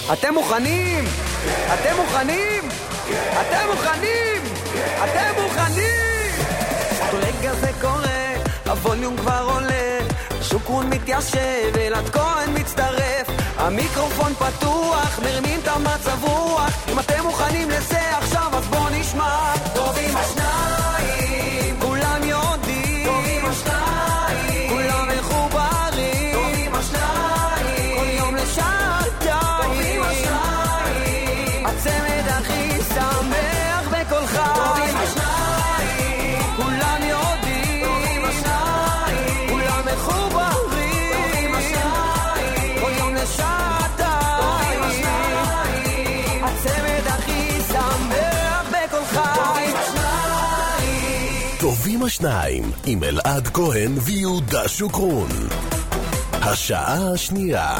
אתם מוכנים? אתם מוכנים? אתם מוכנים? אתם מוכנים? רגע זה קורה, הווליום כבר עולה, שוקרון מתיישב, אלעד כהן מצטרף, המיקרופון פתוח, מרמים את המצב רוח. אם אתם מוכנים לזה עכשיו אז בוא נשמע. טובים השניים, כולם יודעים, טובים השניים, כולם מחוברים, טובים השניים, כל יום לשעתיים, טובים השניים, הצמד הכי שמח בכל חי, טובים השניים, כולם יודעים, טובים השניים, כולם מחוברים, טובים השניים, כל יום לשעתיים, הצמד הכי שמח בכל חי. טובים השניים עם אלעד כהן ויהודה שוקרון. השעה השנייה.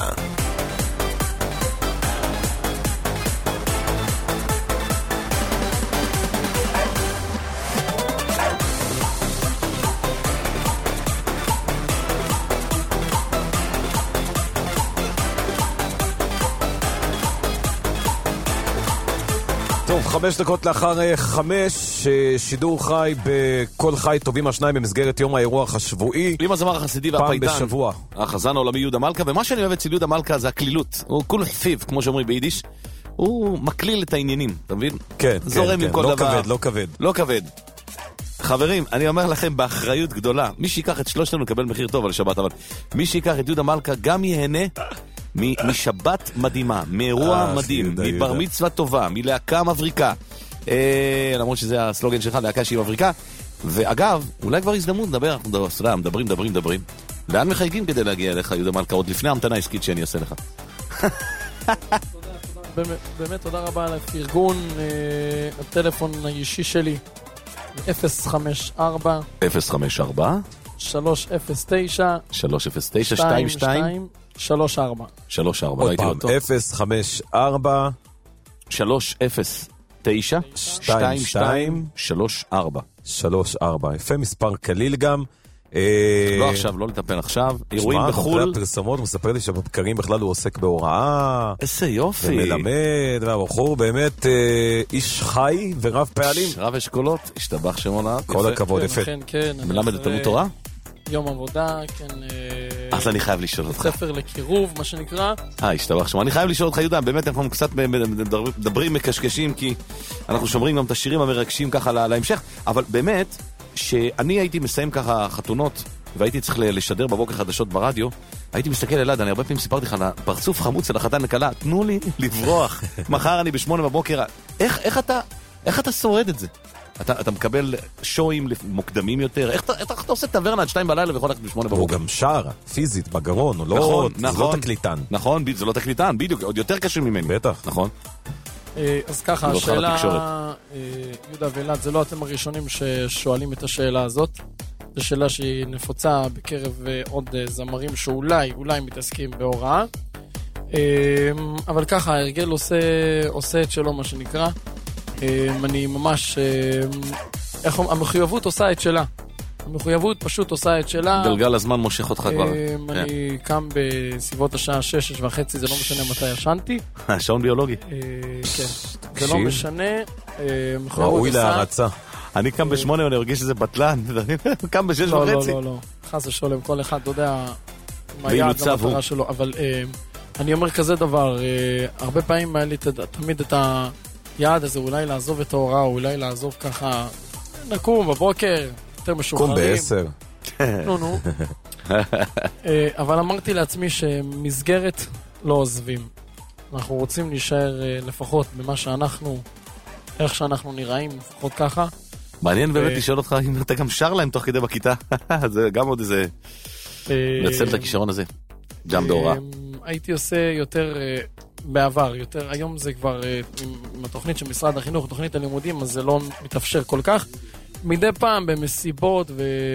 טוב, 5 דקות לאחר 5, שידור חי בכל חי טובים השניים במסגרת יום האירוח השבועי. עם הזמר החסידי והפייטן. פעם בשבוע. החזן העולמי יהודה מלכה, ומה שאני אוהב אצל יהודה מלכה זה הכלילות. הוא כול חפיב, כמו שאומרים ביידיש. הוא מקליל את העניינים, אתה מבין? כן, זורם כן, עם כל לא דבר. כבד, לא כבד. לא כבד. חברים, אני אומר לכם באחריות גדולה, מי שיקח את שלושתנו לקבל מחיר טוב על שבת, אבל מי שיקח את יהודה מלכה גם ייהנה משבת מדהימה, מאירוע מדהים, מבר מצווה טובה, מלהקה מבריקה, למרות שזה הסלוגן שלך, להקה שהיא מבריקה. ואגב, אולי כבר הזדמנות לדבר, אנחנו מדברים. לאן מחייגים כדי להגיע אליך, יהודה מלכה, עוד לפני המתנה העסקית שאני אעשה לך? באמת תודה רבה על הפרגון. הטלפון האישי שלי 054 309 22 34. עוד פעם, 054 309 22 34. יפה, מספר קליל גם. לא עכשיו, לא לטפל עכשיו. אירועים שמע, בחול. הפרסמות, הוא מספר לי שבבקרים בכלל הוא עוסק בהוראה. איזה יופי. ומלמד, והבחור באמת איש חי ורב פעלים. רב אשכולות, השתבח שמונה. כל הכבוד, יפה. כן. מלמד את תלמוד תורה? יום עבודה, כן. אז אני חייב לשאול אותך. ספר לקירוב, מה שנקרא. השתבח שמונה. אני חייב לשאול אותך, יהודה, באמת אנחנו קצת מדברים מקשקשים, כי אנחנו שומרים גם את השירים המרגשים ככה להמשך, אבל באמת, שאני הייתי מסיים ככה חתונות, והייתי צריך לשדר בבוקר חדשות ברדיו, הייתי מסתכל אלעד, אני הרבה פעמים סיפרתי לך על הפרצוף חמוץ של החתן לקלה, תנו לי לברוח, מחר אני ב8 בבוקר, איך אתה שורד את זה? אתה מקבל שואים מוקדמים יותר, איך אתה עושה טברנה עד 2 בלילה ויכול ללכת ב8 בבוקר? הוא גם שר, פיזית, בגרון, זה לא תקליטן. נכון, זה לא תקליטן, בדיוק, עוד יותר קשה ממני. בטח. נכון. אז ככה, השאלה, יהודה ואלעד, זה לא אתם הראשונים ששואלים את השאלה הזאת. זו שאלה שהיא נפוצה בקרב עוד זמרים שאולי מתעסקים בהוראה. אבל ככה, ההרגל עושה את שלו, מה שנקרא. אני ממש, המחויבות עושה את שלה. המחויבות פשוט עושה את שלה. גלגל הזמן מושך אותך כבר. אני קם בסביבות השעה 6:30, זה לא משנה מתי ישנתי. שעון ביולוגי. כן, זה לא משנה. ראוי להרצה. אני קם ב8 ואני הרגיש שזה בטלן. קם ב6:30. לא. חס ושלום, כל אחד, אתה יודע, מה היעד למטרה שלו. אבל אני אומר כזה דבר, הרבה פעמים היה לי תמיד את היעד הזה, אולי לעזוב את ההוראה, אולי לעזוב ככה, נקום בבוקר, יותר משוחררים. קום ב10. נו. אבל אמרתי לעצמי שמסגרת לא עוזבים. אנחנו רוצים להישאר לפחות במה שאנחנו, איך שאנחנו נראים, לפחות ככה. מעניין באמת לשאול אותך אם אתה גם שר להם תוך כדי בכיתה. זה גם עוד איזה נצל את הכישרון הזה, גם בהוראה. הייתי עושה יותר בעבר, יותר, היום זה כבר עם התוכנית של משרד החינוך, תוכנית הלימודים, אז זה לא מתאפשר כל כך. מדי פעם במסיבות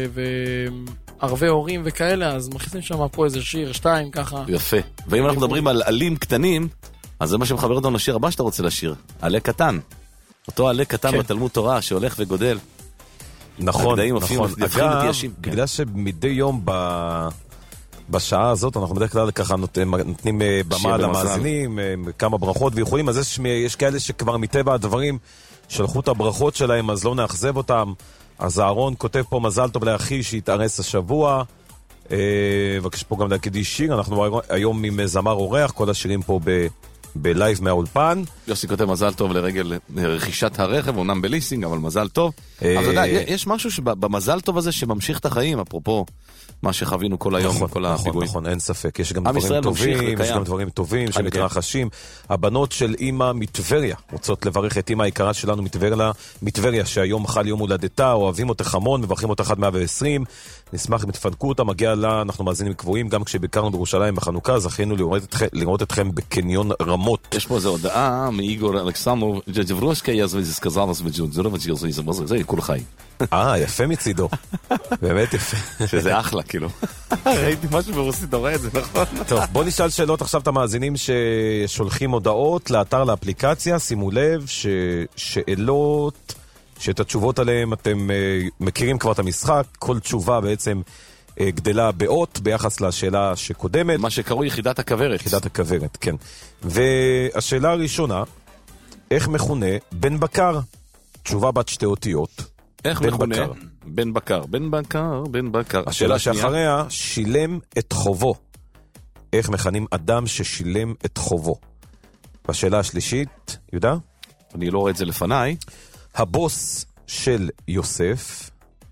וערבי הורים וכאלה, אז מכניסים שם פה איזה שיר, 2 ככה. יפה. ואם אנחנו מדברים על עלים קטנים, אז זה מה שמחבר אותנו לשיר הבא שאתה רוצה לשיר, עלה קטן. אותו עלה קטן בתלמוד תורה שהולך וגודל. נכון. אגב, בגלל שמדי יום בשעה הזאת אנחנו בדרך כלל ככה נותנים במה למאזינים, כמה ברכות ויכולים, אז יש כאלה שכבר מטבע הדברים שלחו את הברכות שלהם, אז לא נאכזב אותם. אז אהרון כותב פה מזל טוב לאחי שהתארס השבוע, בבקשה פה גם להקדיש שיר, אנחנו היום עם זמר אורח, כל השירים פה בלייב מהאולפן. יוסי כותב מזל טוב לרגל רכישת הרכב, אומנם בליסינג, אבל מזל טוב. אבל אתה יודע, יש משהו במזל טוב הזה שממשיך את החיים, אפרופו מה שחווינו כל היום, כל הפיגועים. נכון, אין ספק. יש גם דברים טובים, יש גם דברים טובים שמתרחשים. הבנות של אמא מטבריה רוצות לברך את אמא היקרה שלנו מטבריה, שהיום חל יום הולדתה, אוהבים אותך המון, מברכים אותך 120. נשמח אם תפנקו אותה, מגיע לה, אנחנו מאזינים קבועים, גם כשביקרנו בירושלים בחנוכה, זכינו לראות אתכם בקניון רמות. יש פה איזו הודעה מאיגור אלכסנדרוב, ג'ג'ברושקה יזווה זסקזרס וג'ונזרוב וג'ירזו, זה כל חי. יפה מצידו. באמת יפה. שזה אחלה, כאילו. ראיתי משהו ברוסית, אתה רואה את זה, נכון? טוב, בוא נשאל שאלות עכשיו את המאזינים ששולחים הודעות לאתר, לאפליקציה. שימו לב ששאלות שאת התשובות עליהן אתם מכירים כבר את המשחק, כל תשובה בעצם גדלה באות ביחס לשאלה שקודמת. מה שקרוי יחידת הכוורת. יחידת הכוורת, כן. והשאלה הראשונה, איך מכונה בן בקר? תשובה בת 2 אותיות. איך מכונה? בן בקר. בן בקר, בן בקר. השאלה שאחריה, שילם את חובו. איך מכנים אדם ששילם את חובו? והשאלה השלישית, יהודה? אני לא רואה את זה לפניי. הבוס של יוסף.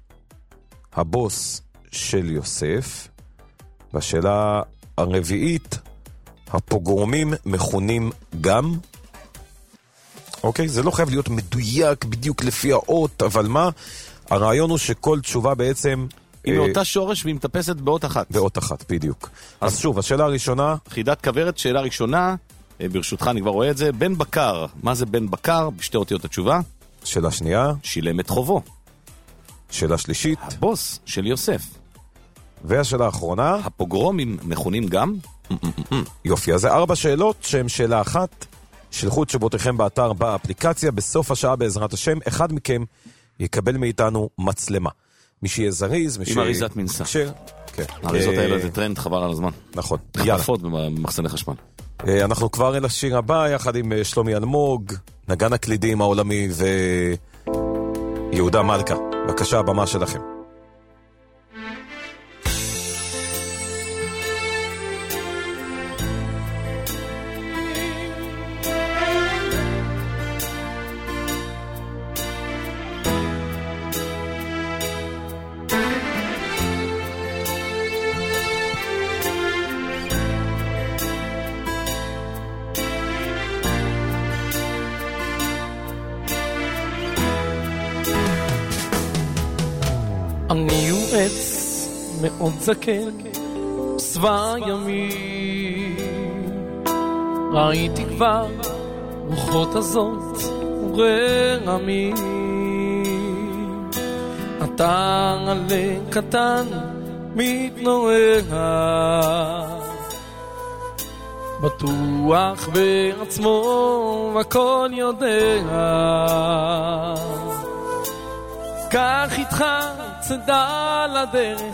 הבוס של יוסף. והשאלה הרביעית, הפוגרומים מכונים גם. אוקיי, זה לא חייב להיות מדויק בדיוק לפי האות, אבל מה? הרעיון הוא שכל תשובה בעצם היא מאותה שורש והיא מטפסת באות אחת. באות אחת, בדיוק. אז שוב, השאלה הראשונה, יחידת כוורת, שאלה ראשונה, ברשותך אני כבר רואה את זה, בן בקר. מה זה בן בקר? בשתי אותיות התשובה. שאלה שנייה, שילם את חובו. שאלה שלישית, הבוס של יוסף. והשאלה האחרונה, הפוגרומים מכונים גם. יופי, אז זה 4 שאלות שהן שאלה אחת. שלחו את תשובותיכם באתר, באפליקציה. בסוף השעה בעזרת השם, אחד מכם יקבל מאיתנו מצלמה. מי שיהיה זריז, עם אריזת מנסה. כן. האריזות האלה זה טרנד חבל על הזמן. נכון. חטפות במחסני חשמל. אנחנו כבר אל השיר הבא, יחד עם שלומי אלמוג, נגן הקלידים העולמי ויהודה מלכה. בבקשה, הבמה שלכם. אני הוא עץ מאוד זקן, צבא ימים, ראיתי כבר רוחות הזאת ורעמים. אתה עלה קטן מתנועע, בטוח בעצמו והכל יודע. קח איתך צדה לדרך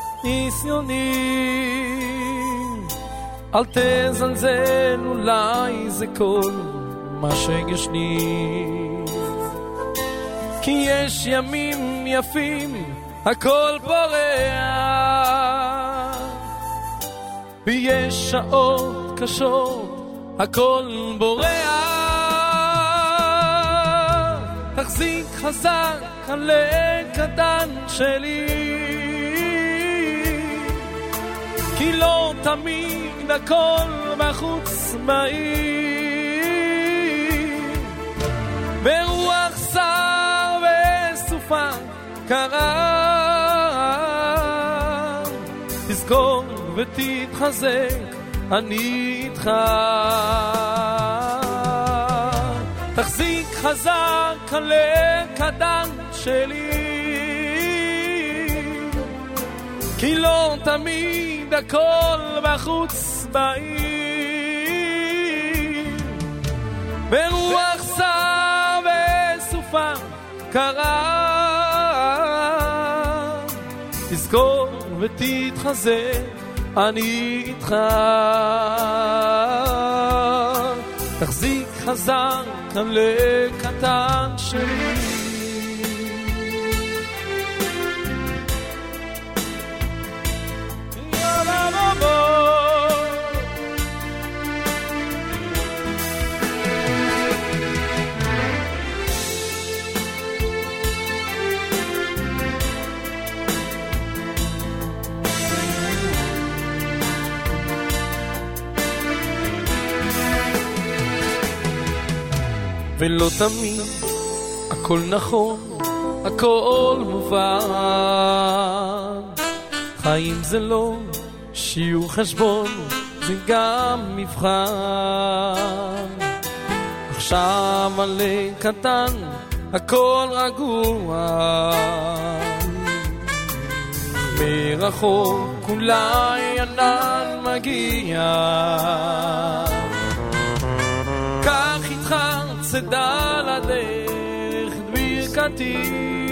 ניסיוני, אל תזלזל, אולי זה כל מה שיש לי. כי יש ימים יפים, הכל פורח, ויש שעות קשות, הכל בורח. תחזיק חזק הלב קטן שלי, כי לא תמיד הכל בחוץ בעיר. ברוח שר וסופה קרה, תזכור ותתחזק, אני איתך. תחזיק חזק הלב קטן שלי, כי לא תמיד הכל בחוץ בעיר. ברוח שר וסופה קרה, תזכור ותתחזק, אני איתך, תחזיק חזק כלה קטן שלי. ולא תמיד הכל נכון, הכל מובן. חיים זה לא שיעור חשבון, זה גם מבחן. עכשיו מלא קטן, הכל רגוע, מרחוק אולי ענן מגיע. קח איתך צדה לדרך את ברכתי,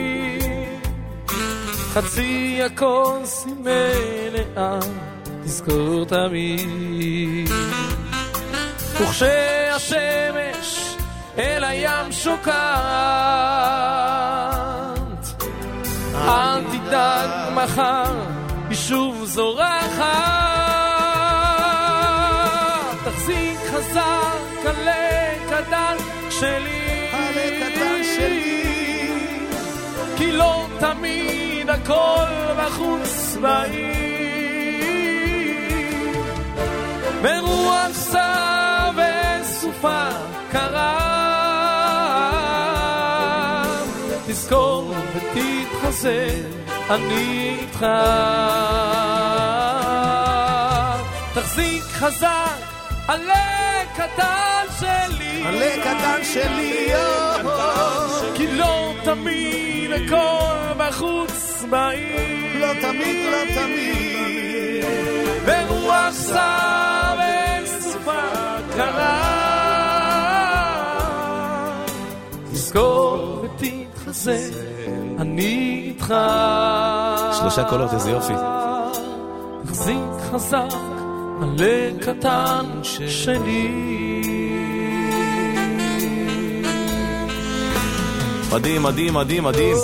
חצי הכוס היא מלאה, תזכור תמיד. וכשהשמש אל הים שוקעת, אל תדאג מחר היא שוב זורחת. תחזיק חזק עלה קטן שלי, עלה קטן שלי, כי לא תמיד הכל בחוץ בעיר. ברוח סע וסופה קרה, תזכור ותתחזר, אני איתך. תחזיק חזק עלה קטן שלי, עלה קטן שלי, כי לא תמיד הכל בחוץ בעיר. לא תמיד, לא תמיד, ברוח סע וסופה קרה, תזכור ותתחזר, אני איתך. 3 קולות, איזה יופי. תחזיק חזק עלה קטן שלי. מדהים, מדהים, מדהים, מדהים.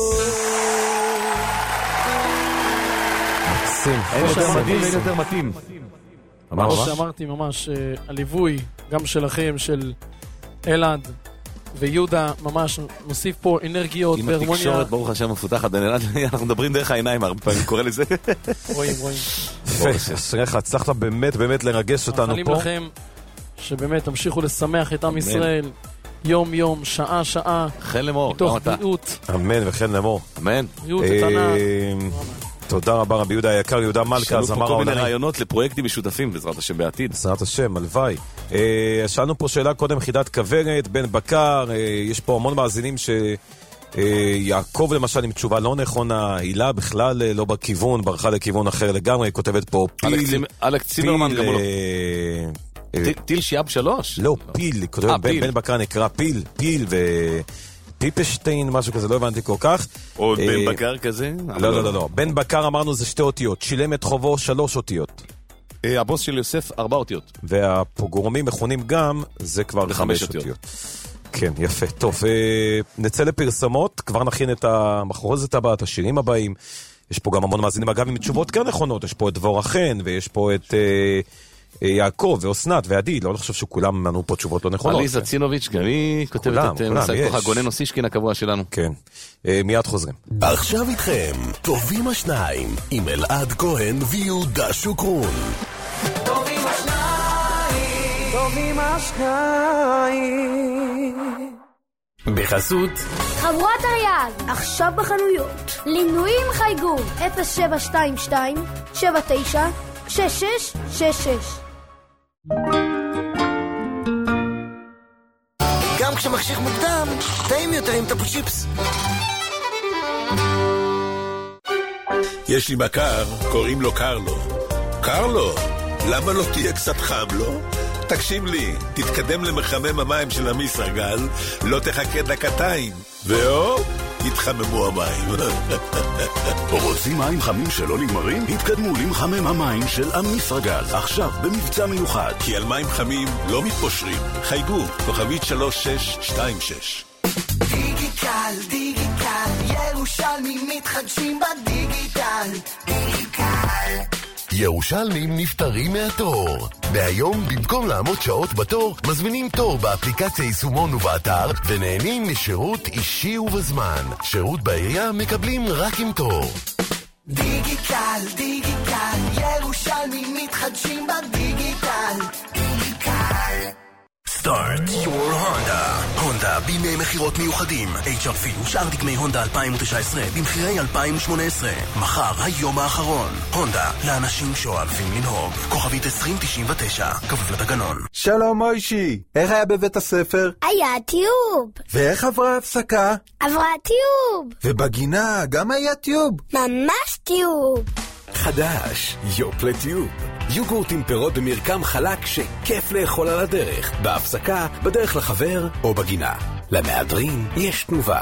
אין יותר מדהים, אין יותר מתאים. כמו שאמרתי, ממש הליווי גם שלכם, של אלעד ויהודה, ממש מוסיף פה אנרגיות והרמוניה. עם התקשורת ברוך השם מפותחת, אנחנו מדברים דרך העיניים, הרבה פעמים קורא לזה. רואים. אשריך, הצלחת באמת לרגש אותנו פה. מאחלים לכם שבאמת תמשיכו לשמח את עם ישראל יום יום, שעה שעה, חן למור, מתוך בריאות. אמן וכן למור. אמן. בריאות איתנה. תודה רבה רבי יהודה היקר, יהודה מלכה, זמר העולמי. כל מיני רעיונות לפרויקטים משותפים בעזרת השם בעתיד. בעזרת השם, הלוואי. שאלנו פה שאלה קודם, חידת כוורת, בן בקר, יש פה המון מאזינים שיעקב למשל עם תשובה לא נכונה, הילה בכלל לא בכיוון, ברחה לכיוון אחר לגמרי, כותבת פה פיל. אלכס צימרמן גם לא. טיל שיאב 3? לא, פיל, כותבת בן בקר נקרא פיל פיפשטיין, משהו כזה, לא הבנתי כל כך. עוד בן בקר כזה? לא. בן בקר אמרנו זה 2 אותיות, שילם את חובו 3 אותיות. הבוס של יוסף 4 אותיות. והפוגרומים מכונים גם, זה כבר 5 אותיות. כן, יפה. טוב, נצא לפרסמות, כבר נכין את המחרוזת הבאה, את השירים הבאים. יש פה גם המון מאזינים, אגב, עם תשובות כן נכונות. יש פה את דבור החן, ויש פה את יעקב ואוסנת ועדי. לא חושב שכולם ענו פה תשובות לא נכונות. עליזה צינוביץ', גם היא כותבת את נושא כוח הגונן אוסישקין הקבוע שלנו. כן, מיד חוזרים. עכשיו איתכם, טובים השניים, עם אלעד כהן ויהודה שוקרון. טובים השניים, טובים השניים. בחסות חברות אריאל, עכשיו בחנויות. לינויים חייגו 0722 79 6666. גם כשמחשיך מוקדם, טעים יותר עם טפו צ'יפס. יש לי בקר, קוראים לו קרלו. קרלו, למה לא תהיה קצת חם לו? תקשיב לי, תתקדם למחמם המים של המסרגל, לא תחכה דקתיים. והוא, יתחממו המים. רוצים מים חמים שלא נגמרים? התקדמו למחמם המים של אמיסרגז. עכשיו במבצע מיוחד. כי על מים חמים לא מתפושרים. חייגו, כוכבית 3626. דיגיטל, דיגיטל, ירושלמים מתחדשים בדיגיטל. דיגיטל. ירושלמים נפטרים מהתור. והיום, במקום לעמוד שעות בתור, מזמינים תור באפליקציה יישומון ובאתר, ונהנים משירות אישי ובזמן. שירות בעירייה מקבלים רק עם תור. דיגיטל, דיגיטל, ירושלמים מתחדשים בדיגיטל. דיגיטל. Start your Honda. הונדה בימי מחירות מיוחדים. HRV ושאר דגמי הונדה 2019 במחירי 2018. מחר היום האחרון. הונדה לאנשים שאוהבים לנהוג. כוכבית 2099 כפוף לתקנון. שלום מוישי, איך היה בבית הספר? היה טיוב. ואיך עברה הפסקה? עברה טיוב. ובגינה גם היה טיוב. ממש טיוב. חדש, יופלה טיוב. יוגורט עם פירות במרקם חלק שכיף לאכול על הדרך, בהפסקה, בדרך לחבר או בגינה. למהדרין יש תנובה.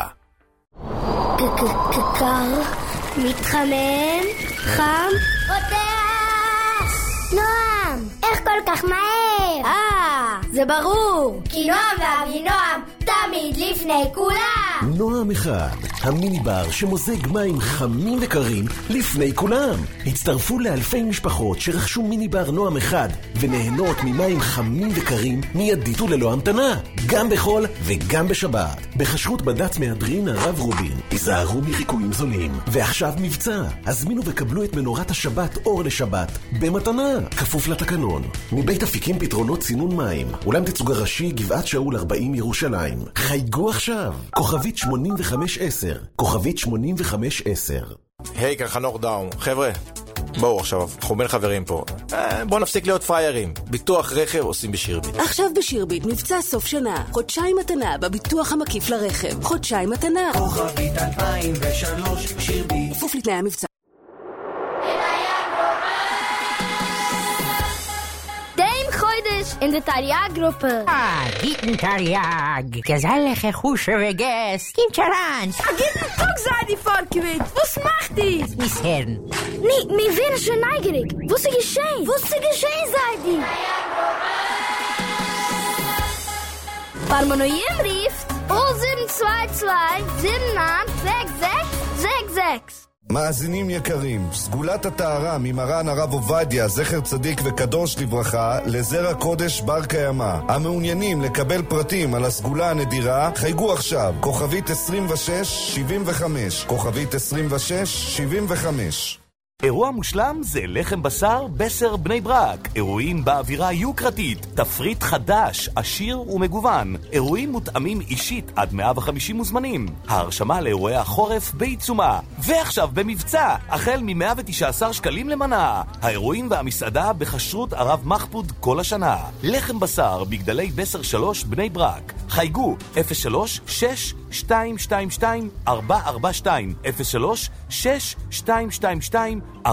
קר, מתחמם, חם, פותח! נועם, איך כל כך מהר? זה ברור, כי נועם ואבינועם תמיד לפני כולם. נועם אחד, המיני-בר שמוזג מים חמים וקרים לפני כולם. הצטרפו לאלפי משפחות שרכשו מיני-בר נועם אחד ונהנות ממים חמים וקרים מיידית וללא המתנה, גם בחול וגם בשבת. בחשרות בד"ץ מהדרין הרב רובין. תיזהרו מחיקויים זולים. ועכשיו מבצע, הזמינו וקבלו את מנורת השבת אור לשבת במתנה, כפוף לתקנון. מבית אפיקים פתרונות צינון מים, אולם תצוגה ראשי גבעת שאול 40 ירושלים. חייגו עכשיו, כוכבית 8510, כוכבית 8510. היי, כאן חנוך דאום. חבר'ה, בואו עכשיו, אנחנו בין חברים פה. בואו נפסיק להיות פריירים. ביטוח רכב עושים בשירביט. עכשיו בשירביט מבצע סוף שנה. חודשיים מתנה בביטוח המקיף לרכב. חודשיים מתנה. כוכבית 2003 שירביט. כפוף לתנאי המבצע. in der Tariag-Gruppe. Guten Tariag. Gesellige Kusche vergesst. Kim Charans. Guten Tag, sei die Vorgewicht. Was macht die? Miss Herren. Nee, mir wäre schon neugierig. Was ist geschehen? Was ist geschehen, sei die? Parmonoyen rief 0722-796666. מאזינים יקרים, סגולת הטהרה ממרן הרב עובדיה, זכר צדיק וקדוש לברכה, לזרע קודש בר קיימא. המעוניינים לקבל פרטים על הסגולה הנדירה, חייגו עכשיו, כוכבית 2675, כוכבית 2675. אירוע מושלם זה לחם בשר בסר בני ברק. אירועים באווירה יוקרתית, תפריט חדש, עשיר ומגוון. אירועים מותאמים אישית עד 150 מוזמנים. ההרשמה לאירועי החורף בעיצומה. ועכשיו במבצע, החל מ-119 שקלים למנה. האירועים והמסעדה בחשרות הרב מחפוד כל השנה. לחם בשר בגדלי בסר 3 בני ברק. חייגו 03-6222-442 03-6222-442.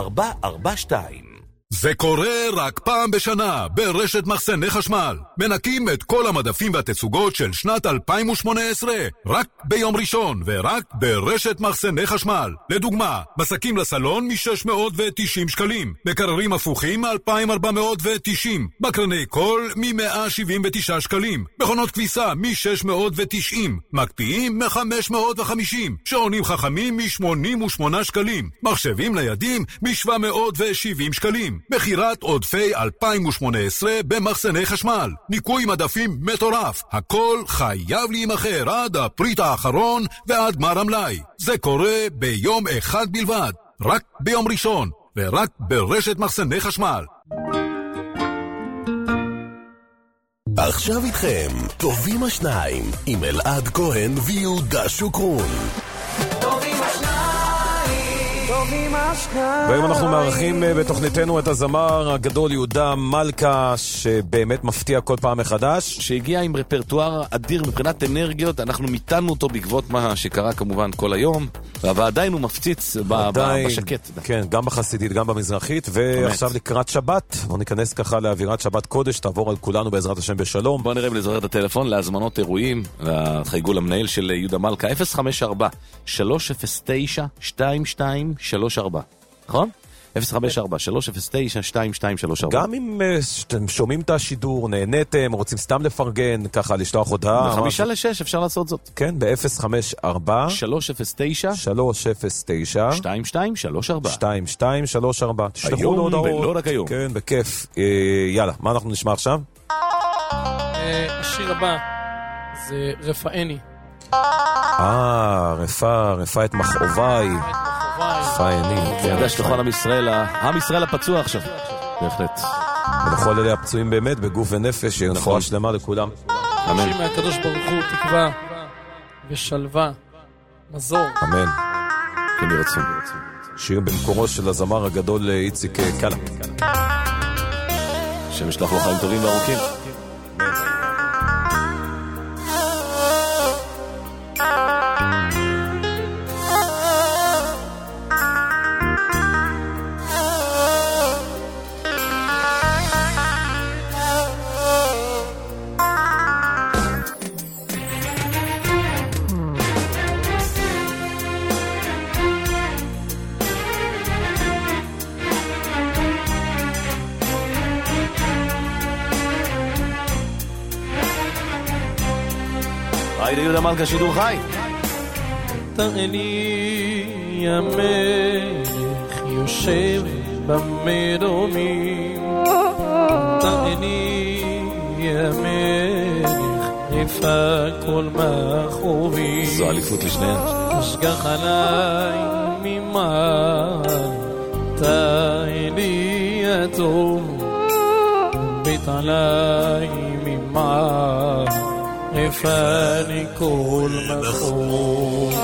זה קורה רק פעם בשנה ברשת מחסני חשמל. מנקים את כל המדפים והתצוגות של שנת 2018 רק ביום ראשון ורק ברשת מחסני חשמל. לדוגמה, מסקים לסלון מ-690 שקלים, מקררים הפוכים מ-2,490, מקרני קול מ-179 שקלים, מכונות כביסה מ-690, מקפיאים מ-550, שעונים חכמים מ-88 שקלים, מחשבים ניידים מ-770 שקלים. מחירת עודפי 2018 במחסני חשמל. ניקוי מדפים מטורף. הכל חייב להימחר עד הפריט האחרון ועד גמר המלאי. זה קורה ביום אחד בלבד. רק ביום ראשון. ורק ברשת מחסני חשמל. עכשיו איתכם, טובים השניים, עם אלעד כהן ויהודה שוקרון. טובים השניים, טובים והיום אנחנו מארחים בתוכניתנו את הזמר הגדול יהודה מלכה, שבאמת מפתיע כל פעם מחדש, שהגיע עם רפרטואר אדיר מבחינת אנרגיות. אנחנו מיתנו אותו בעקבות מה שקרה כמובן כל היום, ועדיין הוא מפציץ בשקט. כן, גם בחסידית, גם במזרחית. ועכשיו לקראת שבת, בוא ניכנס ככה לאווירת שבת קודש, תעבור על כולנו בעזרת השם בשלום. בוא נראה ולזורר את הטלפון להזמנות אירועים, חייגו למנהל של יהודה מלכה, 054-309-2234, נכון? 054-309-2234. גם אם אתם שומעים את השידור, נהניתם, רוצים סתם לפרגן, ככה לשלוח הודעה. ב5-6 אפשר לעשות זאת. כן, ב-054-309-2234. תשלחו לו הודעות. ולא רק היום. כן, בכיף. יאללה, מה אנחנו נשמע עכשיו? השיר הבא זה רפאני. רפא את מכאוביי. רפאני. אני יודע שתוכל עם ישראל, עם ישראל הפצוע עכשיו. בהחלט. ולכל אלה הפצועים באמת, בגוף ונפש, רפואה שלמה לכולם. אמן. מהקדוש ברוך הוא תקווה ושלווה, מזור. אמן. כן ירצון. שיר במקורו של הזמר הגדול איציק קלה. שמשלח לו חיים טובים וארוכים. יהודה מלכה שידור חי. תראני המלך יושב במרומים, תראני המלך רפא כל מכאובי. זו אליפות לשניהם. השגח עליי ממעל, תראני הטוב בית עליי ממעל, רפאני כל מכאוב.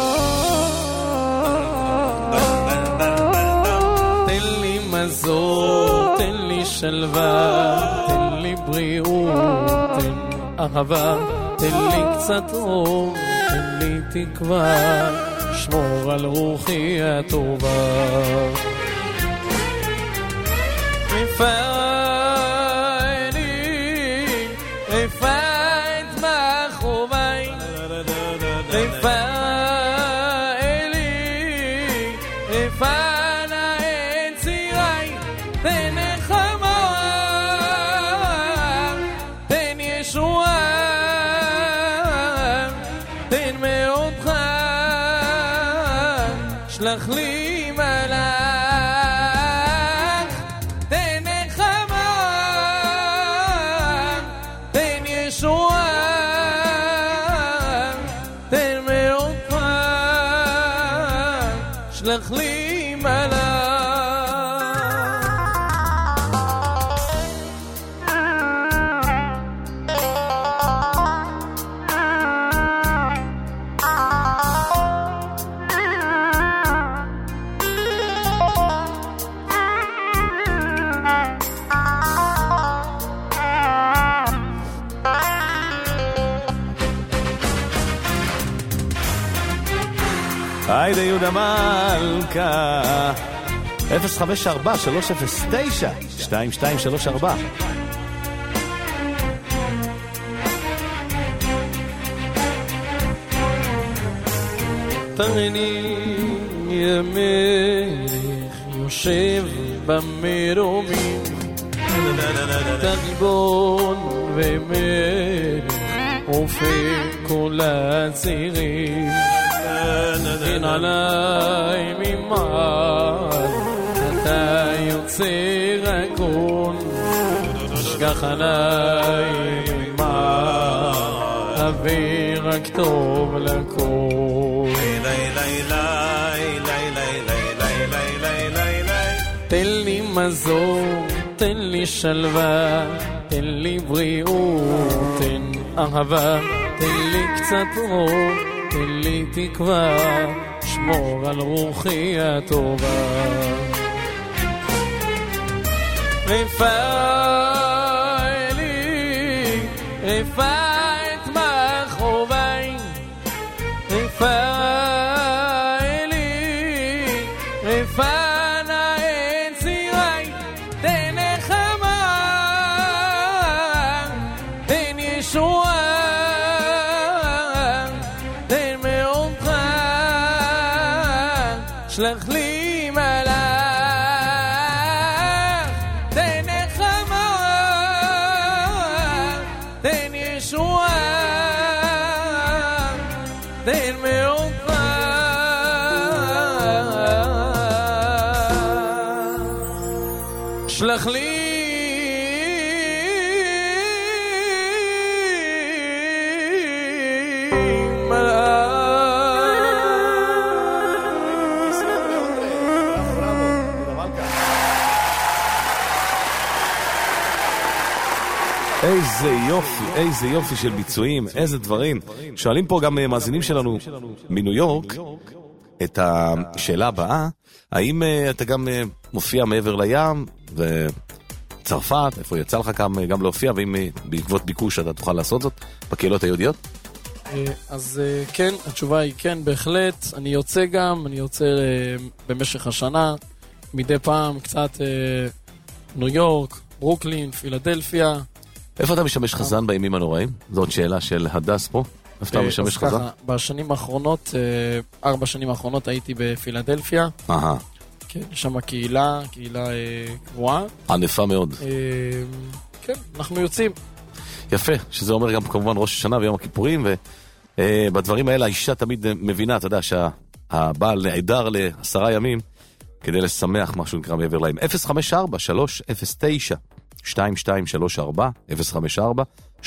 תן לי מזור, תן לי שלווה, תן לי בריאות, תן אהבה, תן לי קצת אור, תן לי תקווה, שמור על רוחי הטובה. שלח לי מלאך, תן נחמה, תן ישועה, תן מאוד פעם, שלח לי מלאך. היידה יהודה מלכה, 054-309-2234. תראני המלך יושב במרומים, תריבון ומלך אופק כל הצירים, אין עליי ממעל, אתה יוצר הכל, תשגח עליי ממעל, אבי רק טוב לכל. תן לי מזור, תן לי שלווה, תן לי בריאות, תן אהבה, תן לי קצת אור, תן לי תקווה, שמור על רוחי הטובה. רפאי לי, רפאי את מחרובי, רפאי לי, רפאי נא את צירי, תן נחמה, תן ישועה, תן מאונך, שלח לי מלאך, תן נחמה, תן ישועה, תן מאונך, שלח לי איזה יופי, איזה יופי של ביצועים, איזה דברים. שואלים פה גם מאזינים שלנו מניו יורק את השאלה הבאה, האם אתה גם מופיע מעבר לים וצרפת, איפה יצא לך גם להופיע, ואם בעקבות ביקוש אתה תוכל לעשות זאת בקהילות היהודיות? אז כן, התשובה היא כן, בהחלט. אני יוצא במשך השנה, מדי פעם קצת ניו יורק, ברוקלין, פילדלפיה. איפה אתה משמש חזן בימים הנוראים? זאת שאלה של הדס פה. איפה אתה משמש חזן? בשנים האחרונות, 4 שנים האחרונות הייתי בפילדלפיה. כן, שם קהילה קבועה. ענפה מאוד. כן, אנחנו יוצאים. יפה, שזה אומר גם כמובן ראש השנה ויום הכיפורים, ובדברים האלה האישה תמיד מבינה, אתה יודע, שהבעל נעדר ל10 ימים, כדי לשמח משהו נקרא מעבר להם. 054-309-2234, 054-309-2234,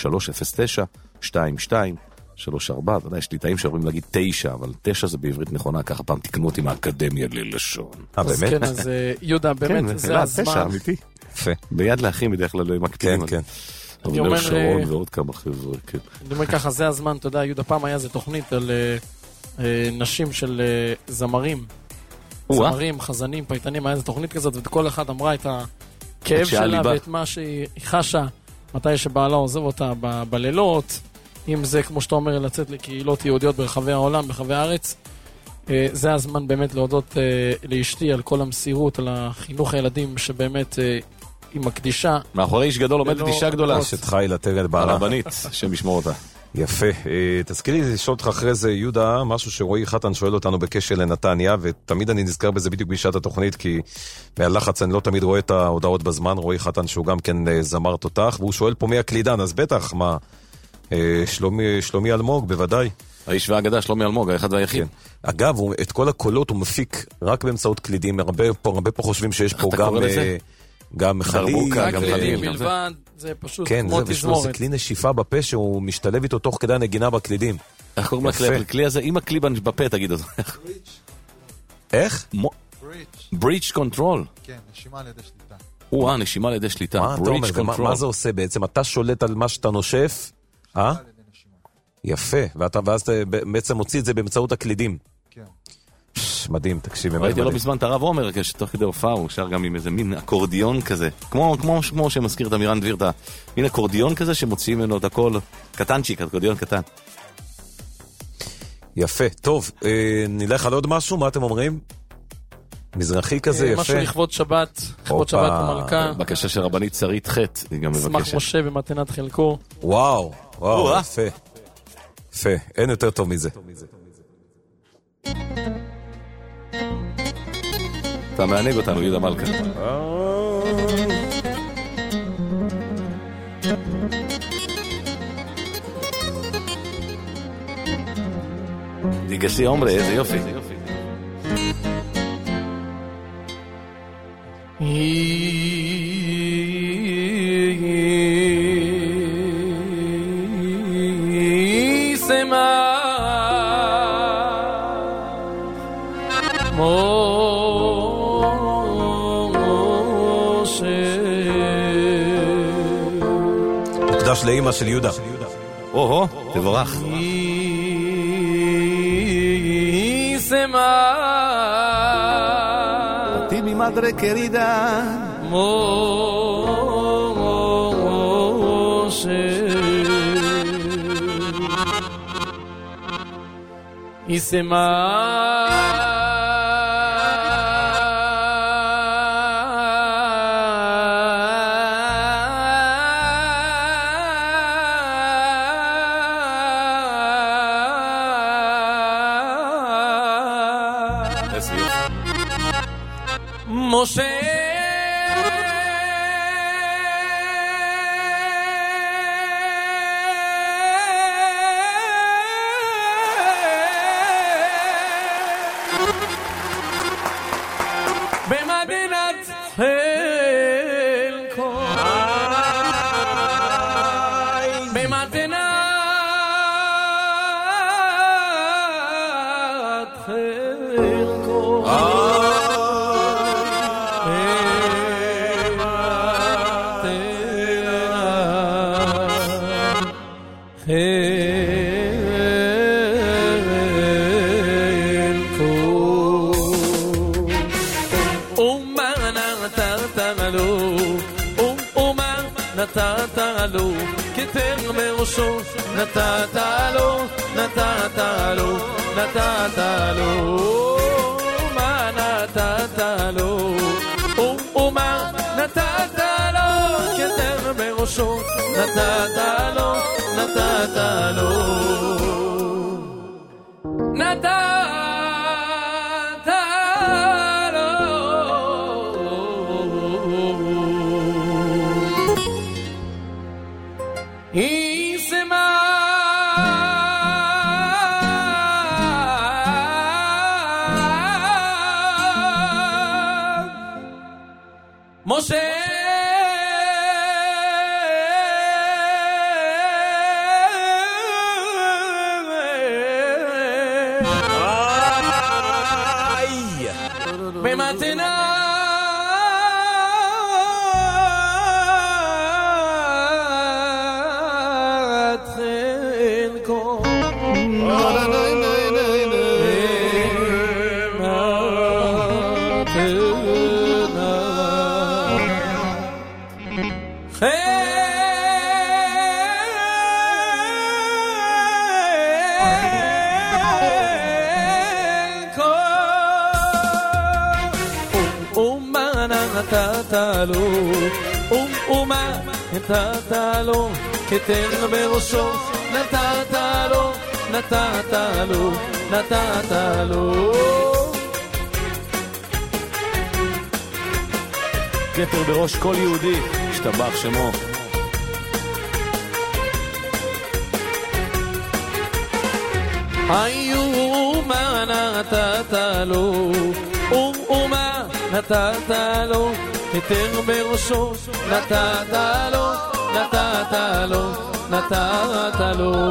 אתה יודע, יש לי טעים שאומרים להגיד 9, אבל 9 זה בעברית נכונה, ככה פעם תקנו אותי מהאקדמיה ללשון. אז כן, אז יהודה, באמת, זה הזמן. 9, אמיתי. יפה. ביד לאחים בדרך כלל לא מקטינים. כן, כן. אני אומר שרון ועוד כמה חבר'ה, כן. אני אומר ככה, זה הזמן, אתה יודע, יהודה, פעם היה איזה תוכנית על נשים של זמרים. זמרים, חזנים, פייטנים, היה איזה תוכנית כזאת, וכל אחד אמרה את הכאב שלה ואת מה שהיא חשה, מתי שבעלה עוזב אותה בלילות, אם זה, כמו שאתה אומר, לצאת לקהילות יהודיות ברחבי העולם, ברחבי הארץ. זה הזמן באמת להודות לאשתי על כל המסירות, על החינוך הילדים שבאמת היא מקדישה. מאחורי איש גדול עומדת אישה גדולה. שתחי לתגד בעלה. הרבנית, שמשמור אותה. יפה. תזכירי לי לשאול אותך אחרי זה, יהודה, משהו שרועי חתן שואל אותנו בקשר לנתניה, ותמיד אני נזכר בזה בדיוק בשעת התוכנית, כי מהלחץ אני לא תמיד רואה את ההודעות בזמן, רועי חתן שהוא גם כן זמר תותח, והוא שואל פה מי הקלידן, אז בטח, מה, שלומי אלמוג, בוודאי. האיש והאגדה שלומי אלמוג, האחד והיחיד. כן. אגב, את כל הקולות הוא מפיק רק באמצעות קלידים, הרבה פה חושבים שיש פה גם חליק, גם חליק בלבד, זה פשוט כמו תזמורת. זה כלי נשיפה בפה שהוא משתלב איתו תוך כדי הנגינה בקלידים. איך קוראים לכלי הזה? עם הכלי בפה, תגיד אותו. איך? בריץ' קונטרול. כן, נשימה על ידי שליטה. נשימה על ידי שליטה. מה אתה אומר? מה זה עושה בעצם? אתה שולט על מה שאתה נושף? יפה, ואז אתה בעצם מוציא את זה באמצעות הקלידים. כן. מדהים, תקשיב. ראיתי לא בזמן את הרב עומר, כשתוך כדי הופעה הוא שר גם עם איזה מין אקורדיון כזה, כמו שמזכיר את אמירן דביר, מין אקורדיון כזה שמוציאים ממנו את הכל, קטנצ'יק, אקורדיון קטן. יפה, טוב, נלך על עוד משהו, מה אתם אומרים? מזרחי כזה, יפה. משהו לכבוד שבת, לכבוד שבת ומלכה. בקשה של רבנית שרית חטא, היא גם מבקשת. שמח משה במתנת חלקו. וואו, יפה. יפה, אין יותר טוב מזה. אתה מענג אותנו, יהודה מלכה. תיגשי עומרי, איזה יופי. מוקדש לאמא של יהודה. תבורך. ti mi madre querida Moshe Isema Moshe במדינת חלקו במדינת חלקו נתת לו כתר מראשו נתת לו נתת לו נתת לו מה נתת לו ומה נתת לו כתר מראשו נתת לו נתת לו נתת Moshe במתנה חלקו נתת לו ומה נתת לו כתר בראשו נתת לו נתת לו נתת לו כתר בראש כל יהודי השתבח שמו היו מה נתת לו ומה נתת לו כתר בראשו נתת לו נתת לו נתת לו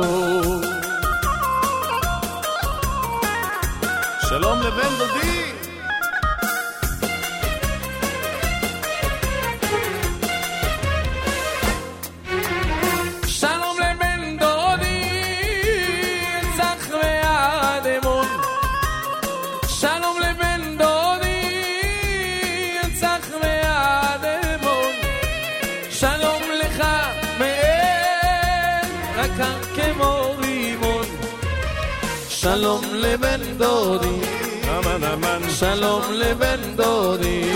שלום לבן דודי שלום לבן דודי צח ואדמון שלום לבן דודי צח ואדמון שלום לך מאל רקר כמו רימון שלום לבן דודי אמן אמן שלום לבן דודי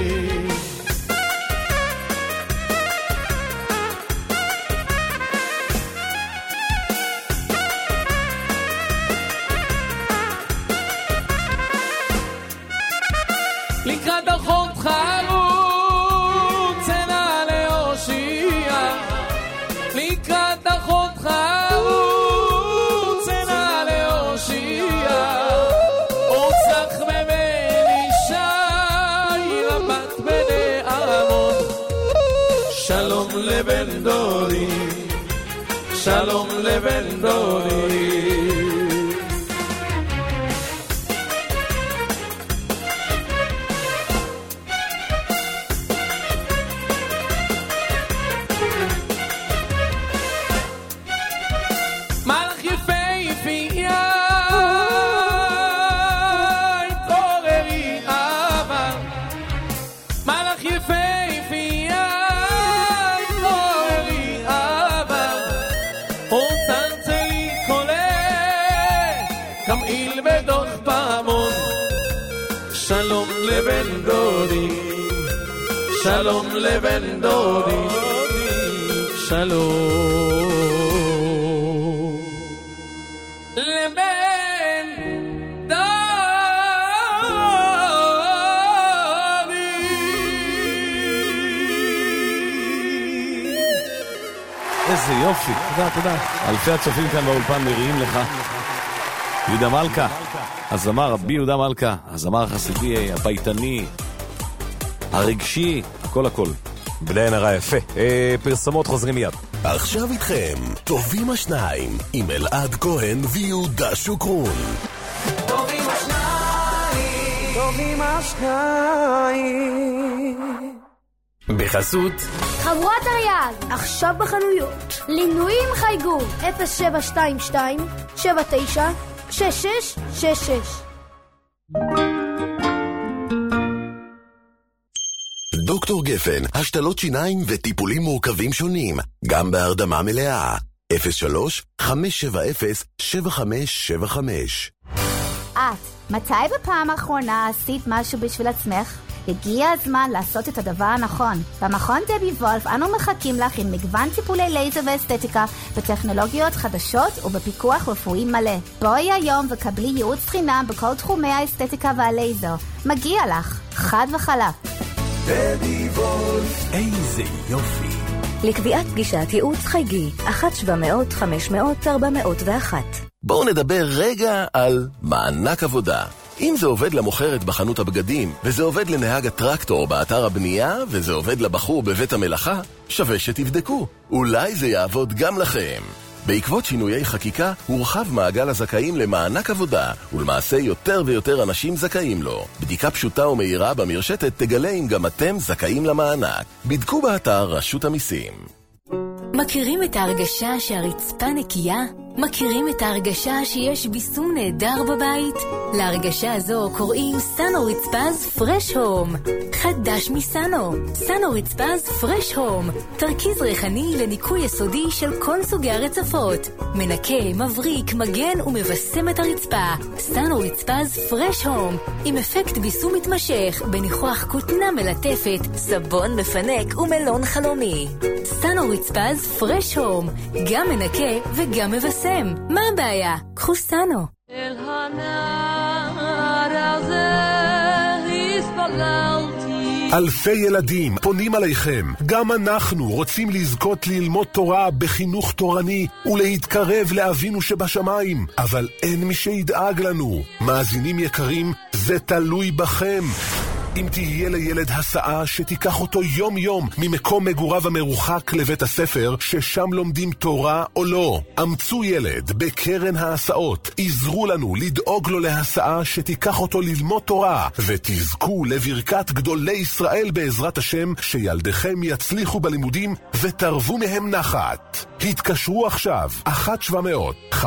לקראת אחות חרוץ צנע להושיע לקראת אחות חרוץ צנע להושיע וצח ממני שי רבת בני עמון שלום לבן דודי שלום לבן דודי מלך יפהפייה לבן דודי, שלום לבן דודי, שלום לבן דודי. איזה יופי. תודה, תודה. אלפי הצופים כאן באולפן מריעים לך. יהודה מלכה, הזמר רבי יהודה מלכה, הזמר החסידי, הפייטני, הרגשי, הכל. בלי עין הרע, יפה. פרסומות חוזרים מיד. עכשיו איתכם, טובים השניים, עם אלעד כהן ויהודה שוקרון. טובים השניים, טובים השניים. בחסות חבורת אריאל, עכשיו בחנויות. לינויים חייגו 0722 79 6666. דוקטור גפן, השתלות שיניים וטיפולים מורכבים שונים, גם בהרדמה מלאה. 03-570-7575. מתי בפעם האחרונה עשית משהו בשביל עצמך? הגיע הזמן לעשות את הדבר הנכון. במכון דבי וולף אנו מחכים לך עם מגוון טיפולי לייזר ואסתטיקה בטכנולוגיות חדשות ובפיקוח רפואי מלא. בואי היום וקבלי ייעוץ חינם בכל תחומי האסתטיקה והלייזר. מגיע לך, חד וחלק. דבי וולף, איזה יופי. לקביעת פגישת ייעוץ חייגי 1-700-500-401. בואו נדבר רגע על מענק עבודה. אם זה עובד למוכרת בחנות הבגדים, וזה עובד לנהג הטרקטור באתר הבנייה, וזה עובד לבחור בבית המלאכה, שווה שתבדקו. אולי זה יעבוד גם לכם. בעקבות שינויי חקיקה, הורחב מעגל הזכאים למענק עבודה, ולמעשה יותר ויותר אנשים זכאים לו. בדיקה פשוטה ומהירה במרשתת תגלה אם גם אתם זכאים למענק. בדקו באתר רשות המיסים. מכירים את ההרגשה שהרצפה נקייה? מכירים את ההרגשה שיש ביסום נהדר בבית? להרגשה הזו קוראים סאנו רצפז פרש הום. חדש מסאנו, סאנו רצפז פרש הום. תרכיז ריחני לניקוי יסודי של כל סוגי הרצפות. מנקה, מבריק, מגן ומבסם את הרצפה. סאנו רצפז פרש הום. עם אפקט ביסום מתמשך, בניחוח כותנה מלטפת, סבון מפנק ומלון חלומי. סאנו רצפז פרש הום. גם מנקה וגם מבסם. מה הבעיה? קחו סאנו. אל הנער הזה הספללתי. אלפי ילדים פונים עליכם. גם אנחנו רוצים לזכות ללמוד תורה בחינוך תורני ולהתקרב לאבינו שבשמיים. אבל אין מי שידאג לנו. מאזינים יקרים, זה תלוי בכם. אם תהיה לילד הסעה שתיקח אותו יום יום ממקום מגוריו המרוחק לבית הספר ששם לומדים תורה או לא, אמצו ילד בקרן ההסעות, עזרו לנו לדאוג לו להסעה שתיקח אותו ללמוד תורה, ותזכו לברכת גדולי ישראל בעזרת השם, שילדיכם יצליחו בלימודים ותרבו מהם נחת. התקשרו עכשיו 1-700-50-66-22.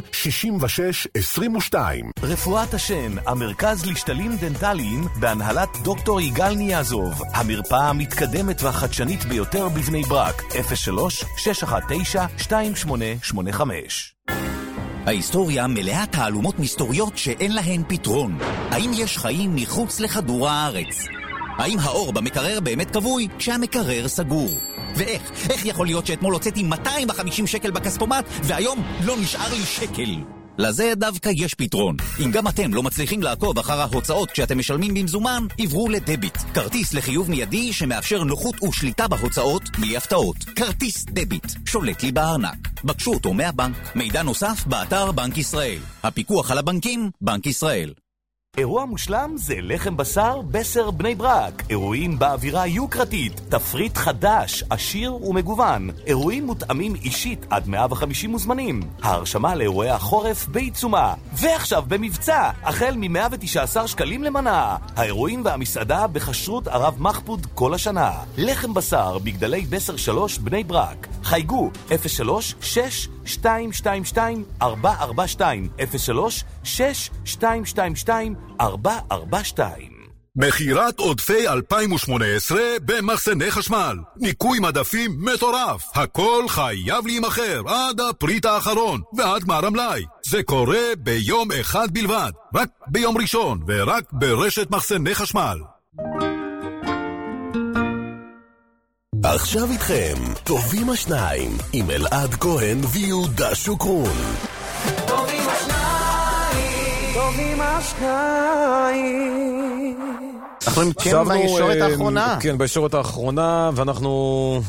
רפואת השן, המרכז לשתלים דנטליים בהנהלת דוקטור יגאל ניאזוב, המרפאה המתקדמת והחדשנית ביותר בבני ברק. 03-619-2885. ההיסטוריה מלאה תעלומות מסתוריות שאין להן פתרון. האם יש חיים מחוץ לכדור הארץ? האם האור במקרר באמת כבוי כשהמקרר סגור? ואיך יכול להיות שאתמול הוצאתי 250 שקל בכספומט והיום לא נשאר לי שקל? לזה דווקא יש פתרון. אם גם אתם לא מצליחים לעקוב אחר ההוצאות כשאתם משלמים במזומן, עברו לדביט. כרטיס לחיוב מיידי שמאפשר נוחות ושליטה בהוצאות בלי הפתעות. כרטיס דביט, שולט לי בארנק. בקשו אותו מהבנק. מידע נוסף באתר בנק ישראל. הפיקוח על הבנקים, בנק ישראל. אירוע מושלם זה לחם בשר בסר בני ברק. אירועים באווירה יוקרתית, תפריט חדש, עשיר ומגוון. אירועים מותאמים אישית עד 150 מוזמנים. ההרשמה לאירועי החורף בעיצומה. ועכשיו במבצע, החל מ-119 שקלים למנה. האירועים והמסעדה בחשרות הרב מחפוד כל השנה. לחם בשר בגדלי בסר 3 בני ברק. חייגו 03-6-222-442 03-6-222-442. מחירת עודפי 2018 במחסני חשמל. ניקוי מדפים מטורף. הכל חייב להימחר עד הפריט האחרון ועד גמר המלאי. זה קורה ביום אחד בלבד. רק ביום ראשון ורק ברשת מחסני חשמל. עכשיו איתכם, טובים השניים, עם אלעד כהן ויהודה שוקרון. טובים השניים, טובים השניים. אנחנו נמצאים בישורת האחרונה. כן, בישורת האחרונה, ואנחנו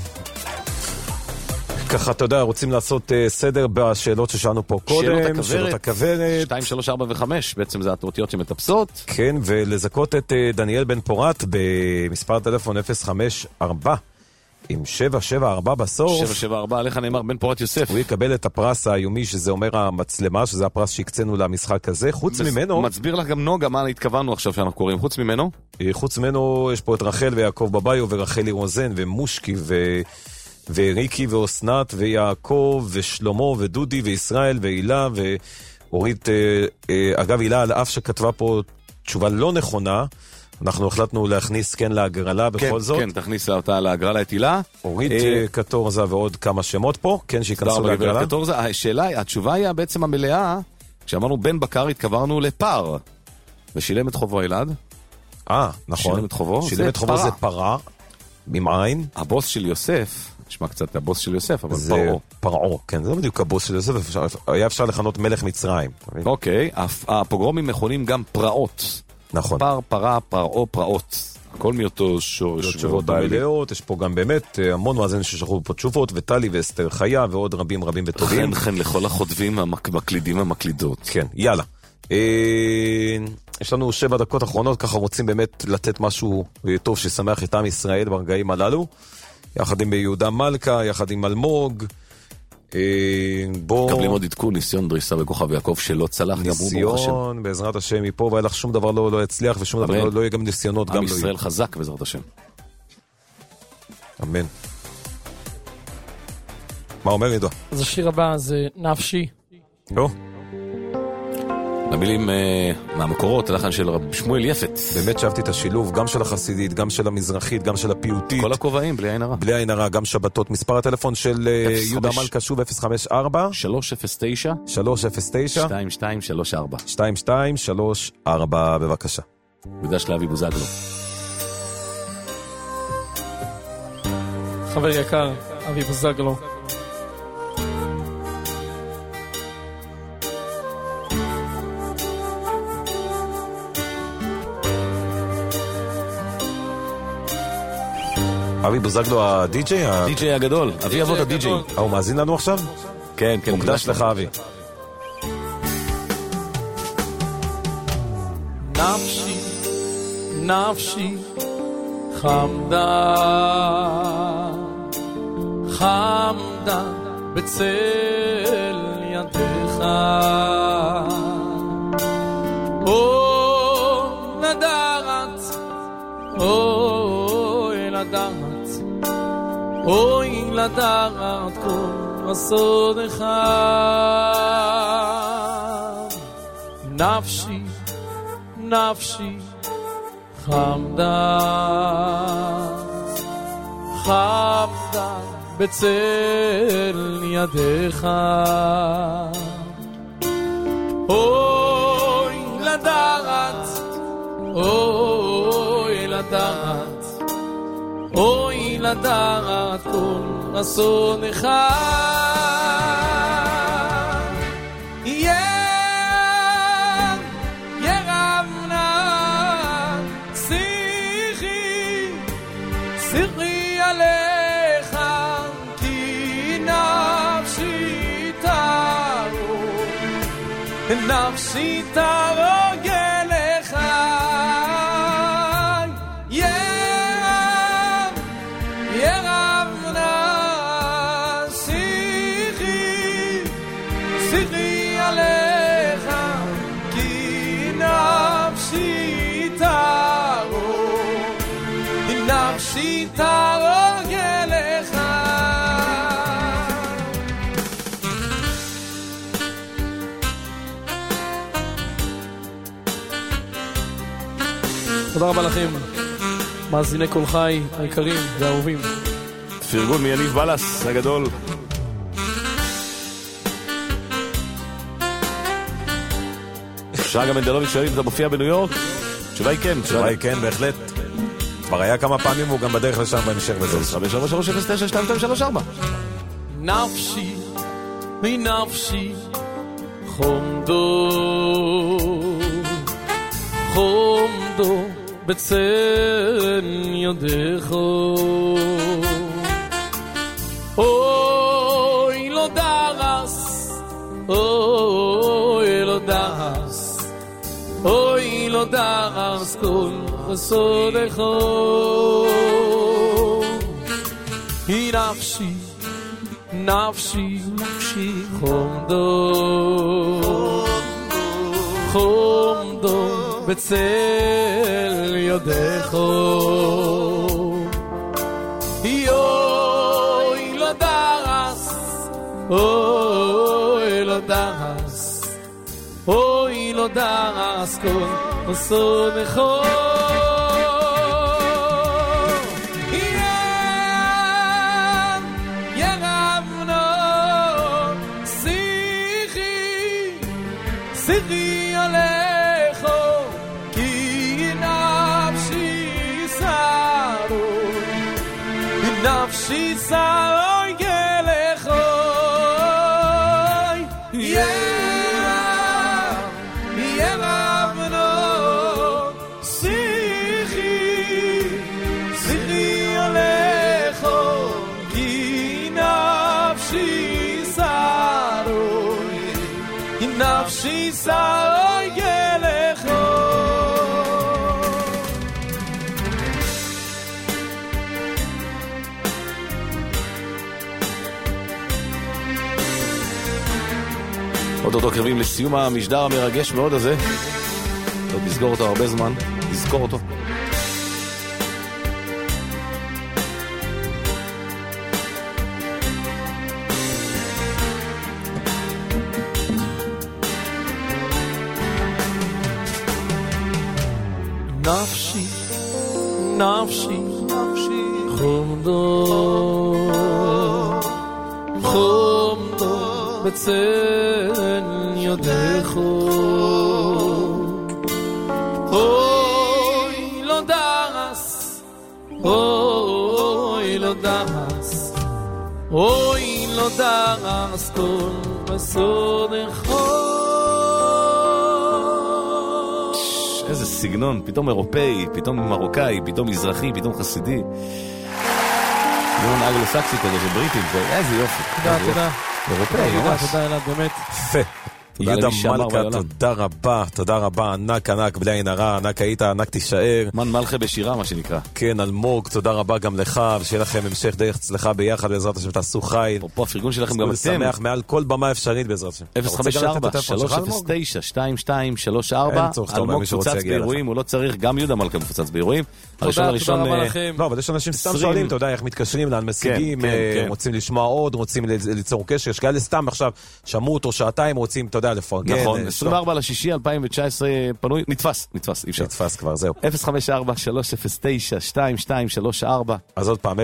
ככה, אתה יודע, רוצים לעשות סדר בשאלות ששאלנו פה קודם. שאלות הכברת. 2, 3, 4 ו-5, בעצם זה האותיות שמטפסות. כן, ולזכות את דניאל בן פורת במספר הטלפון 054. עם 774 בסוף. 774, עליך נאמר בן פורת יוסף. הוא יקבל את הפרס היומי, שזה אומר המצלמה, שזה הפרס שהקצנו למשחק הזה. חוץ ממנו... מצביר לך גם נוגה, מה התכוונו עכשיו שאנחנו קוראים. חוץ ממנו? חוץ ממנו יש פה את רחל ויעקב בביו, ורחלי רוזן, ומושקי, וריקי ואוסנת, ויעקב, ושלמה, ודודי, וישראל, והילה, ואורית. אגב, הילה, על אף שכתבה פה תשובה לא נכונה, אנחנו החלטנו להכניס כן להגרלה בכל זאת. כן, תכניס אותה להגרלה את הילה. אורית קטורזה ועוד כמה שמות פה, כן, שיכנסו להגרלה. השאלה, התשובה היא בעצם המלאה, כשאמרנו בן בקר התכוורנו לפר, ושילם את חובו אלעד. נכון. שילם את חובו? שילם את חובו זה פרה, ממעין. הבוס של יוסף, נשמע קצת הבוס של יוסף, אבל זה פרעו, כן, זה בדיוק הבוס של יוסף, היה אפשר לכנות מלך מצרים. אוקיי, הפוגרומים מכונים גם פרעות. נכון. פרה, פרעו, פרעות. הכל מאותו שורש. תשובות בעליות, יש פה גם באמת המון מאזינים ששלחו פה תשובות, וטלי ואסתר חיה, ועוד רבים רבים וטובים. חן לכל החוטבים המקלידים והמקלידות. כן, יאללה. יש לנו 7 דקות אחרונות, ככה רוצים באמת לתת משהו טוב ששמח את עם ישראל ברגעים הללו. יחד עם יהודה מלכה, יחד עם אלמוג. קבלים עוד עדכון, ניסיון דריסה בכוכב יעקב שלא צלח, גם הוא ברוך השם. ניסיון, בעזרת השם, מפה ואילך שום דבר לא יצליח, ושום דבר לא יהיה גם ניסיונות. עם ישראל חזק בעזרת השם. אמן. מה אומר ידוע? אז השיר הבא זה נפשי. לא. המילים מהמקורות, הלחן של רב שמואל יפת. באמת שאהבתי את השילוב, גם של החסידית, גם של המזרחית, גם של הפיוטית. כל הכובעים, בלי עין הרע. בלי עין הרע, גם שבתות. מספר הטלפון של יהודה מלכה, שוב 054 309 309 2234 2234, בבקשה. בדש לאבי בוזגלו. חבר יקר, אבי בוזגלו. אבי בוזגלו הדי-ג'יי? הדי-ג'יי הגדול, אבי אבות הדי-ג'יי. הוא מאזין לנו עכשיו? כן, כן. מוקדש לך אבי. נפשי, נפשי, חמדה, חמדה, בצל ידך. או נדרת, אוי לדעת כל הסודך. נפשי, נפשי, חמדה, חמדה, בצל ידך. אוי לדעת, אוי לדעת, אוי לדעת כל אסונך. ירבנה שיחי, שיחי עליך, כי נפשי תרוג, נפשי תרוג אליך. נפשי תרוג אליך. תודה רבה לכם, מאזיני כל חי היקרים והאהובים. פרגון מיניב בלס הגדול. שרגא מנדלוביץ' שואלים, אתה מופיע בניו יורק? תשובה היא כן. תשובה היא כן, בהחלט. כבר היה כמה פעמים, והוא גם בדרך לשם בהמשך בזה. 543-092-234 נפשי, מנפשי, חומדו, חומדו, בצל ידך. אוי לא דרס, אוי לא דרס, אוי לא דרס כל חסודך. היא נפשי, נפשי, נפשי, חומדו, חומדו, בצל ידך. אוי לא דרס, אוי לא דרס, אוי לא דרס כל חסודך. שיחי עליך כי נפשי שרוי, נפשי שרוי גלך. ירב נו שיחי עליך כי נפשי שרוי, נפשי שרוי גלך. עוד קרבים לסיום המשדר המרגש מאוד הזה. עוד נסגור אותו הרבה זמן, נזכור אותו. נפשי, נפשי, נפשי, חומדו, חומדו, בצל ידך. אוי לא דרס, אוי לא דרס, אוי לא דרס כל חסודך. איזה סגנון, פתאום אירופאי, פתאום מרוקאי, פתאום מזרחי, פתאום חסידי. נון אגלו-סקסי כזה שבריטים, איזה יופי. תודה, תודה. אירופאי, ממש. תודה אלעד, באמת. יפה. יהודה מלכה, תודה רבה, תודה רבה, ענק ענק, בלי עין הרע, ענק היית, ענק תישאר. מן מלכה בשירה, מה שנקרא. כן, אלמוג, תודה רבה גם לך, ושיהיה לכם המשך דרך צלחה ביחד, בעזרת השם, תעשו חיל. פה הפרגון שלכם גם אתם. שמח מעל כל במה אפשרית בעזרת השם. 054-309-2234, אלמוג מפוצץ באירועים, הוא לא צריך, גם יהודה מלכה מפוצץ באירועים. תודה רבה לכם. לא, אבל יש אנשים סתם שואלים, אתה יודע, איך מתקשרים, לאן משיגים, רוצים לשמוע עוד, רוצים ליצור קשר, יש כאלה סתם עכשיו, שמעו אותו שעתיים, רוצים, אתה יודע, לפרגן. נכון, 24/6/2019 פנוי, נתפס, אי אפשר. נתפס כבר, זהו. 054-309-2234. אז עוד פעם,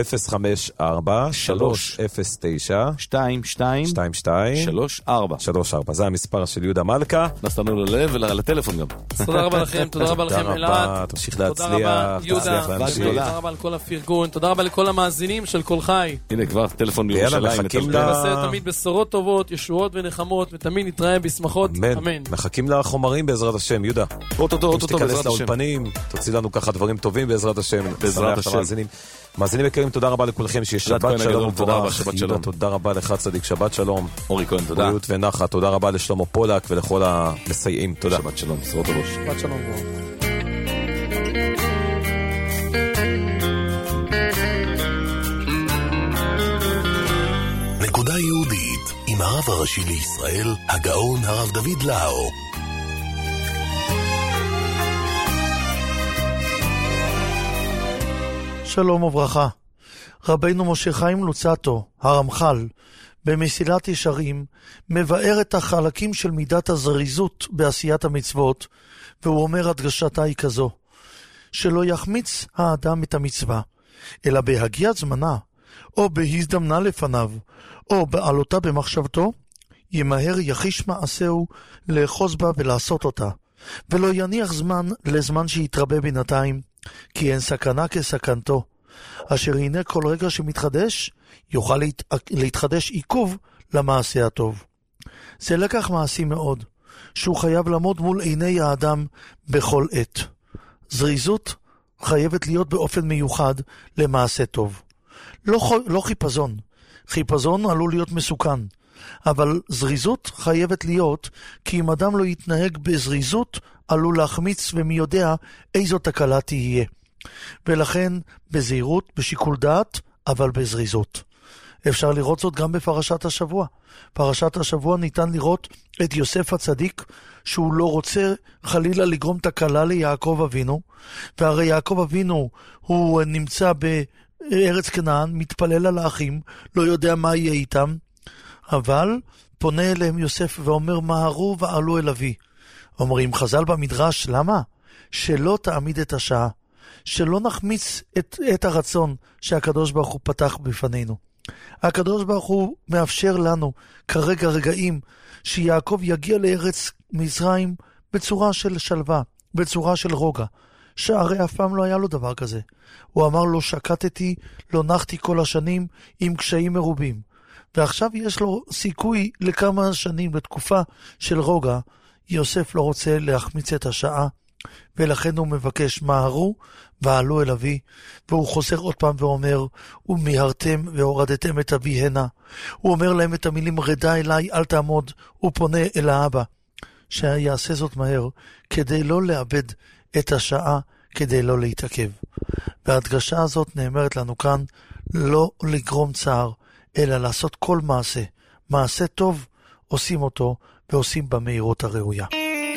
054-309-2234. זה המספר של יהודה מלכה. נסתנו ללב ולטלפון גם. תודה רבה לכם, תודה רבה לכם אלעד. תמשיך להצליח. תודה רבה לכל הפרגון, תודה רבה לכל המאזינים של כל חי. הנה כבר טלפון בירושלים. נעשה תמיד בשורות טובות, ישועות ונחמות, ותמיד נתראה בשמחות. אמן. מחכים לחומרים בעזרת השם, יהודה. אוטוטו תיכנס לאולפנים, תוציא לנו ככה דברים טובים בעזרת השם. בעזרת השם. מאזינים יקרים, תודה רבה לכולכם, שיש שבת שלום. תודה רבה לך צדיק, שבת שלום. אורי כהן, תודה. בריאות ונחת, תודה רבה לשלמה פולק ולכל המסייעים. תודה. שבת שלום, בשורות טובות. שבת שלום. נקודה יהודית עם הרב הראשי לישראל, הגאון הרב דוד לאו. שלום וברכה. רבינו משה חיים לוצאטו, הרמח"ל, במסילת ישרים, מבאר את החלקים של מידת הזריזות בעשיית המצוות, והוא אומר הדגשתה היא כזו, שלא יחמיץ האדם את המצווה, אלא בהגיעת זמנה, או בהזדמנה לפניו, או בעלותה במחשבתו, ימהר יחיש מעשהו לאחוז בה ולעשות אותה, ולא יניח זמן לזמן שיתרבה בינתיים, כי אין סכנה כסכנתו, אשר הנה כל רגע שמתחדש, יוכל להתחדש עיכוב למעשה הטוב. זה לקח מעשי מאוד, שהוא חייב לעמוד מול עיני האדם בכל עת. זריזות חייבת להיות באופן מיוחד למעשה טוב. לא חיפזון. חיפזון עלול להיות מסוכן. אבל זריזות חייבת להיות, כי אם אדם לא יתנהג בזריזות, עלול להחמיץ ומי יודע איזו תקלה תהיה. ולכן בזהירות, בשיקול דעת, אבל בזריזות. אפשר לראות זאת גם בפרשת השבוע. פרשת השבוע ניתן לראות את יוסף הצדיק, שהוא לא רוצה חלילה לגרום תקלה ליעקב אבינו, והרי יעקב אבינו הוא נמצא בארץ כנען, מתפלל על האחים, לא יודע מה יהיה איתם, אבל פונה אליהם יוסף ואומר, מהרו ועלו אל אבי. אומרים חז"ל במדרש, למה? שלא תעמיד את השעה, שלא נחמיץ את הרצון שהקדוש ברוך הוא פתח בפנינו. הקדוש ברוך הוא מאפשר לנו כרגע רגעים שיעקב יגיע לארץ מצרים בצורה של שלווה, בצורה של רוגע, שהרי אף פעם לא היה לו דבר כזה. הוא אמר לו, שקטתי, לא נחתי כל השנים עם קשיים מרובים. ועכשיו יש לו סיכוי לכמה שנים, לתקופה של רוגע. יוסף לא רוצה להחמיץ את השעה, ולכן הוא מבקש, מהרו ועלו אל אבי, והוא חוזר עוד פעם ואומר, ומיהרתם והורדתם את אבי הנה. הוא אומר להם את המילים, רדה אליי, אל תעמוד. הוא פונה אל האבא, שיעשה זאת מהר, כדי לא לאבד את השעה, כדי לא להתעכב. וההדגשה הזאת נאמרת לנו כאן, לא לגרום צער, אלא לעשות כל מעשה. מעשה טוב, עושים אותו, ועושים במהירות הראויה.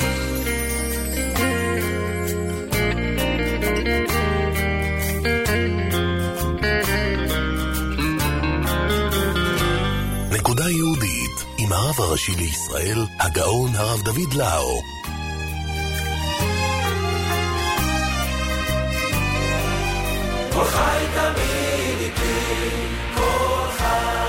נקודה יהודית עם הרב הראשי לישראל, הגאון הרב דוד לאו. כל חי תמיד איתי, כל חי